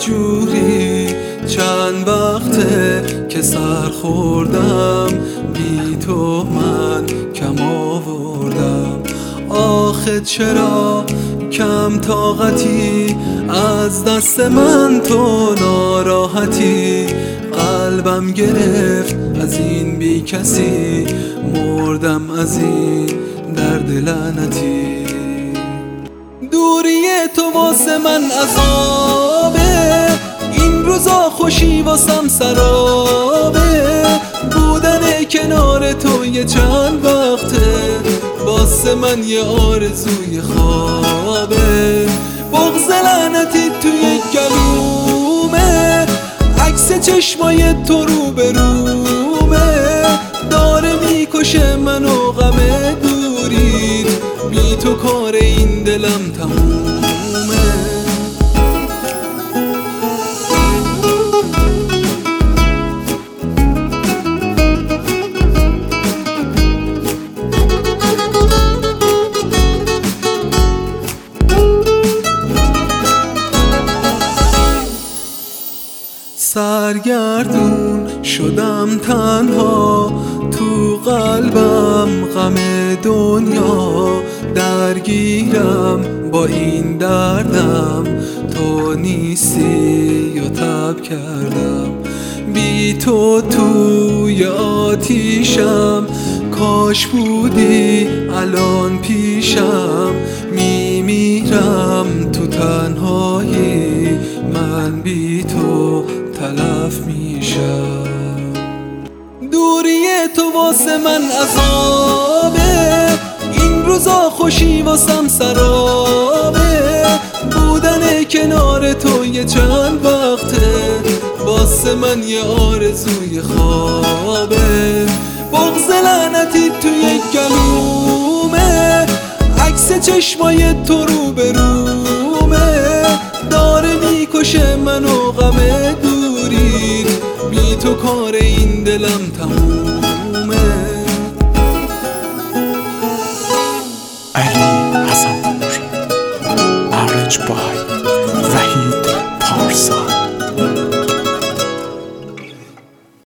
جوری چند وقته که سر خوردم، بی تو من کم آوردم. آخه چرا کم طاقتی، از دست من تو ناراحتی. قلبم گرفت از این بی کسی، مردم از این درد لعنتی. دوری تو واسه من عذابه، این روزا خوشی واسم سرابه. بودن کنار تو یه چند وقته، واسه من یه آرزوی خوابه. بغض لعنتی توی گلومه، عکس چشمای تو رو به رومه. داره میکشه منو غم دوریت، بی تو کار این دلم تمومه. سرگردون شدم تنها، تو قلبم غم دنیا. درگیرم با این دردم، تو نیستی یا تب کردم. بی تو توی آتیشم، کاش بودی الان پیشم. میمیرم تو تنهایی، من بی تو تلف میشم. دوری تو واسه من عذابه، این روزا خوشی واسم سرابه. بودن کنار تو یه چند وقته، واسه من یه آرزوی خوابه. بغض لعنتی توی گلومه، عکس چشمای تو رو به رومه. داره میکشه منو غم دوریت، بی تو کار این دلم تموم.